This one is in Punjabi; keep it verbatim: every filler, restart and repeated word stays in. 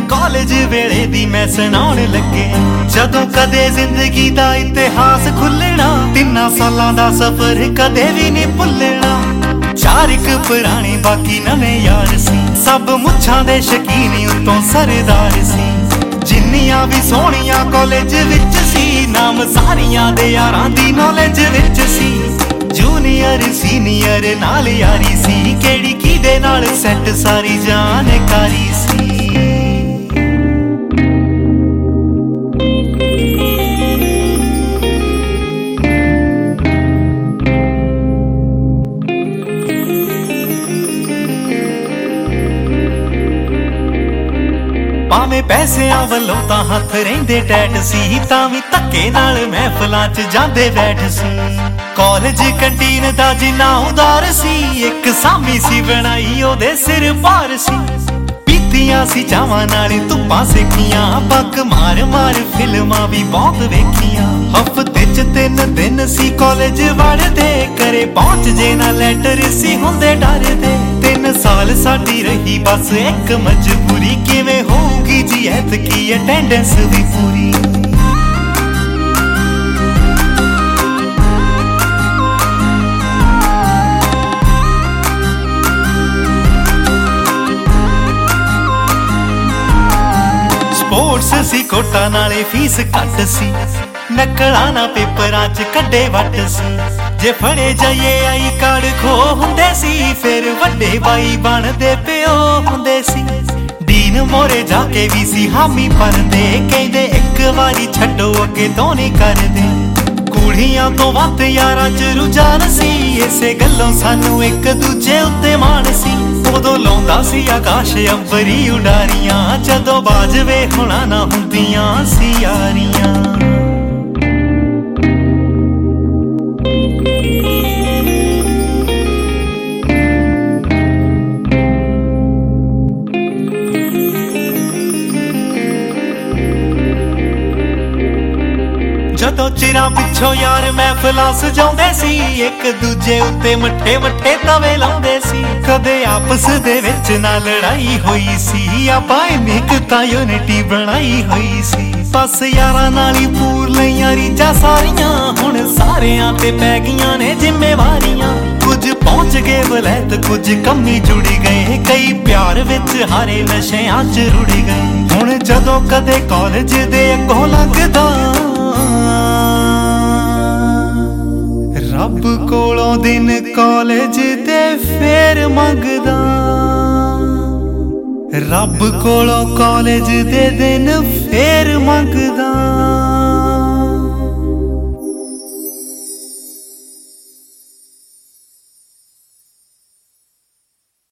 ਕਾਲਜ ਵੇਲੇ ਦੀ ਮੈਂ ਸੁਣਾਉਣ ਲੱਗੇ, ਜਦੋਂ ਕਦੇ ਜ਼ਿੰਦਗੀ ਦਾ ਇਤਿਹਾਸ ਖੁੱਲਣਾ। ਤਿੰਨਾਂ ਸਾਲਾਂ ਦਾ ਸਫ਼ਰ ਕਦੇ ਵੀ ਨਹੀਂ ਭੁੱਲਣਾ। ਚਾਰ ਇੱਕ ਪੁਰਾਣੇ ਬਾਕੀ ਨਵੇਂ ਯਾਰ ਸੀ, ਸਭ ਮੁੱਛਾਂ ਦੇ ਸ਼ਕੀਨ ਉਤੋਂ ਸਰਦਾਰ ਸੀ। ਜਿੰਨੀਆਂ ਵੀ ਸੋਹਣੀਆਂ ਕਾਲਜ ਵਿੱਚ ਸੀ, ਨਾਮ ਸਾਰੀਆਂ ਦੇ ਯਾਰਾਂ ਦੀ ਨੌਲੇਜ ਵਿੱਚ ਸੀ। ਜੂਨੀਅਰ ਸੀਨੀਅਰ ਨਾਲ ਯਾਰੀ ਸੀ, ਕਿਹੜੀ ਕਿਹਦੇ ਨਾਲ ਸੈੱਟ ਸਾਰੀ ਜਾਣਕਾਰੀ ਸੀ। ਭਾਵੇਂ ਪੈਸਿਆਂ ਵੱਲੋਂ ਤਾਂ ਹੱਥ ਰਹਿੰਦੇ ਟੈਟ ਸੀ, ਤਾਂ ਵੀ ਧੱਕੇ ਨਾਲ ਮਹਿਫਲਾਂ 'ਚ ਜਾਂਦੇ ਬੈਠ ਸੀ। ਕਾਲਜ ਕੰਟੀਨ ਦਾ ਜਿੰਨਾ ਉਦਾਰ ਸੀ, ਇੱਕ ਸਾਮੀ ਸੀ ਬਣਾਈ ਉਹਦੇ ਸਿਰ ਭਾਰ ਸੀ। ਪੀਤੀਆਂ ਸੀ ਚਾਵਾਂ ਨਾਲ ਧੁੱਪਾਂ ਸੇਕੀਆਂ, ਪੱਗ ਮਾਰ ਮਾਰ ਫਿਲਮਾਂ ਵੀ ਬਹੁਤ ਵੇਖੀਆਂ। ਹਫ਼ਤੇ 'ਚ ਤਿੰਨ ਦਿਨ ਸੀ ਕਾਲਜ ਵੜਦੇ, ਘਰੇ ਪਹੁੰਚ ਜੇ ਨਾ ਲੈਟਰ ਸੀ ਹੁੰਦੇ ਡਰਦੇ। ਤਿੰਨ ਸਾਲ ਸਾਡੀ ਰਹੀ ਬਸ ਇੱਕ ਮਜਬੂਰੀ, ਕਿਵੇਂ ਹੋਊਗੀ ਜੀ ਐਤਕੀ ਅਟੈਂਡੈਂਸ ਵੀ ਪੂਰੀ। ਸਪੋਰਟਸ ਸੀ ਕੋਟਾ ਨਾਲੇ ਫੀਸ ਘੱਟ ਸੀ, ਨਕਲਾਂ ਨਾ ਪੇਪਰਾਂ 'ਚ ਕੱਢੇ ਵੱਟ ਸੀ। ਜੇ ਫੜੇ ਜਾਈਏ ਆਈ ਕਾਰਡ ਖੋ ਹੁੰਦੇ ਸੀ, ਫਿਰ ਵੱਡੇ ਬਾਈ ਬਣਦੇ ਪਿਓ ਹੁੰਦੇ ਸੀ। ਦੀਨ ਮੋਰੇ ਜਾ ਕੇ ਵੀ ਸੀ ਹਾਮੀ ਭਰਦੇ, ਕਹਿੰਦੇ ਇੱਕ ਵਾਰੀ ਛੱਡੋ ਅੱਗੇ ਤੋਂ ਨਹੀਂ ਕਰਦੇ। ਕੁੜੀਆਂ ਤੋਂ ਵੱਧ ਯਾਰਾਂ 'ਚ ਰੁਝਾਨ ਸੀ, ਇਸੇ ਗੱਲੋਂ ਸਾਨੂੰ ਇੱਕ ਦੂਜੇ ਉੱਤੇ ਮਾਣ ਸੀ। ਉਦੋਂ ਲਾਉਂਦਾ ਸੀ ਆਕਾਸ਼ ਅੰਬਰੀ ਉਡਾਰੀਆਂ, ਜਦੋਂ ਬਾਜਵੇ ਹੁਣਾ ਨਾ ਹੁੰਦੀਆਂ ਸੀ ਯਾਰੀਆਂ। ਜਦੋਂ ਚਿਰਾਂ ਪਿੱਛੋਂ ਯਾਰ ਮਹਿਫਲਾਂ ਸਜਾਉਂਦੇ ਸੀ, ਇੱਕ ਦੂਜੇ ਉੱਤੇ ਮੱਠੇ ਮੱਠੇ ਤਵੇ ਲਾਉਂਦੇ ਸੀ। ਕਦੇ ਆਪਸ ਦੇ ਵਿੱਚ ਨਾ ਲੜਾਈ ਹੋਈ ਸੀ, ਆਪਾਂ ਇੰਨੀ ਕੁ ਤਾਂ ਯੂਨਿਟੀ ਬਣਾਈ ਹੋਈ ਸੀ। ਬਸ ਯਾਰਾਂ ਨਾਲ ਹੀ ਪੂਰ ਲਈਆਂ ਰੀਝਾਂ ਸਾਰੀਆਂ, ਹੁਣ ਸਾਰਿਆਂ ਤੇ ਪੈ ਗਈਆਂ ਨੇ ਜ਼ਿੰਮੇਵਾਰੀਆਂ। ਕੁਝ ਪਹੁੰਚ ਗਏ ਵਲੈਤ, ਕੁਝ ਕੰਮੀ ਜੁੜੀ ਗਏ, ਕਈ ਪਿਆਰ ਵਿੱਚ ਹਾਰੇ ਨਸ਼ਿਆਂ 'ਚ ਰੁੜ ਗਏ। ਹੁਣ ਜਦੋਂ ਕਦੇ ਕਾਲਜ ਦੇ ਅੱਗੋਂ ਲੰਘਦਾ, ਰੱਬ ਕੋਲੋਂ ਦਿਨ ਕਾਲਜ ਦੇ ਫੇਰ ਮੰਗਦਾ। ਰੱਬ ਕੋਲੋਂ ਕਾਲਜ ਦੇ ਦਿਨ ਫੇਰ ਮੰਗਦਾ।